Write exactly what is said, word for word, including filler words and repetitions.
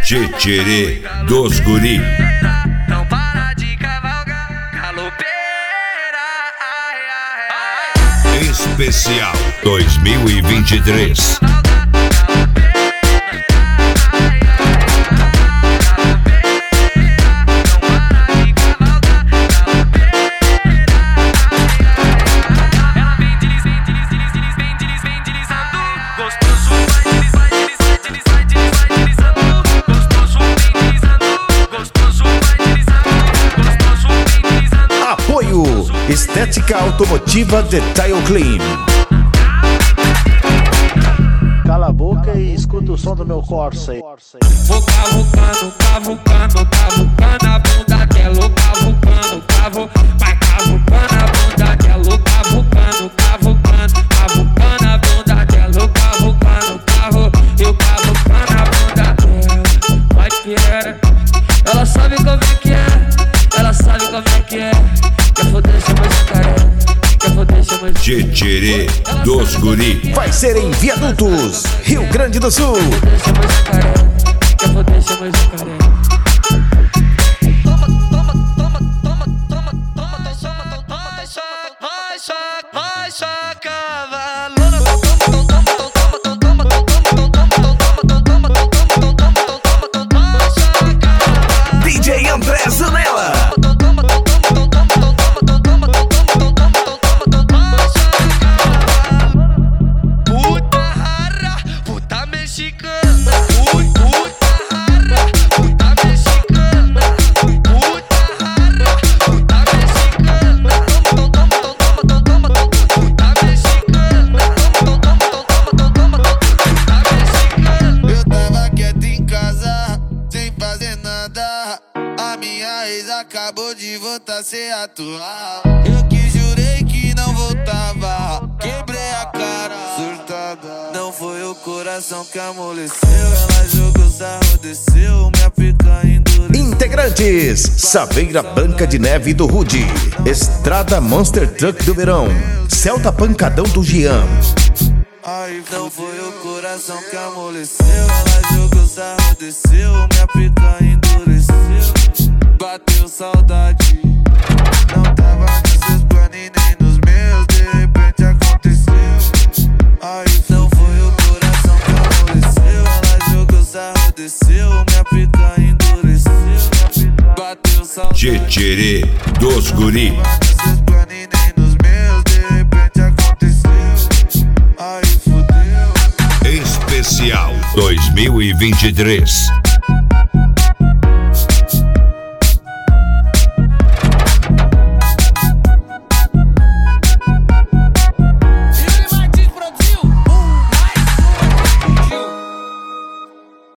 Tchê-tchê-rê dos guri. Não para de cavalgar, galopeira. Ai, ai, ai. Especial dois mil e vinte e três. Estética automotiva Detail Clean. Cala a boca e escuta o som do meu Corsa aí. Vou cavucando, cavucando, cavucando a bunda que é louca, cavucando, cavu, vai cavucando a bunda que é louca, cavucando, cavucando, cavucando a bunda que é louca, cavucando, cavu, eu cavucando a bunda dela, vai que é. Ela sabe como é que é, ela sabe como é que é. Quer foder, chama de careca. Quer foder, chama de Tchê-tchê-rê dos guri. Vai ser em Viadutos, Rio Grande do Sul. Quer foder, chama de careca. Quer foder, chama de careca. Toma, toma, toma, toma, toma, toma, vai chama, vai chama, vai chama, vai chama, cavalona. D J André Zanella. Acabou de voltar a ser atual. Eu que jurei que não voltava, quebrei a cara, surtada. Não foi o coração que amoleceu, ela jogou sarro, desceu, minha pica endureceu. Integrantes: Saveira Branca de Neve do Rude, Estrada Monster Truck do Verão, Celta Pancadão do Gian. Ai, não foi o coração que amoleceu, ela jogou sarro, desceu, minha pica endureceu. Bateu saudade, não tava nos seus planos e nem nos meus, de repente aconteceu. Ai, não foi o coração que amoleceu, ela jogou sarro, desceu, minha pica endureceu. Bateu saudade, Tchê-tchê-rê dos guri. não tava nos seus planos e nem nos meus, de repente aconteceu. Ai, fudeu. Especial dois mil e vinte e três.